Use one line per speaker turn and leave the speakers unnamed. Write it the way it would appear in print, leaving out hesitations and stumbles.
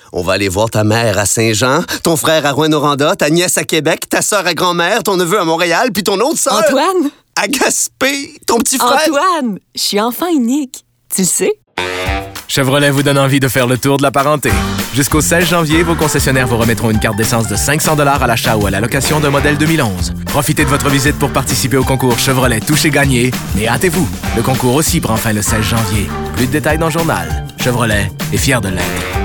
On va aller voir ta mère à Saint-Jean, ton frère à Rouyn-Noranda, ta nièce à Québec, ta sœur à Grand-Mère, ton neveu à Montréal, puis ton autre sœur...
Antoine!
À Gaspé, ton petit frère...
Antoine! Je suis enfant unique. Tu le sais?
Chevrolet vous donne envie de faire le tour de la parenté. Jusqu'au 16 janvier, vos concessionnaires vous remettront une carte d'essence de 500 $ à l'achat ou à la location d'un modèle 2011. Profitez de votre visite pour participer au concours Chevrolet Toucher Gagné. Mais hâtez-vous, le concours aussi prend fin le 16 janvier. Plus de détails dans le journal. Chevrolet est fier de l'être.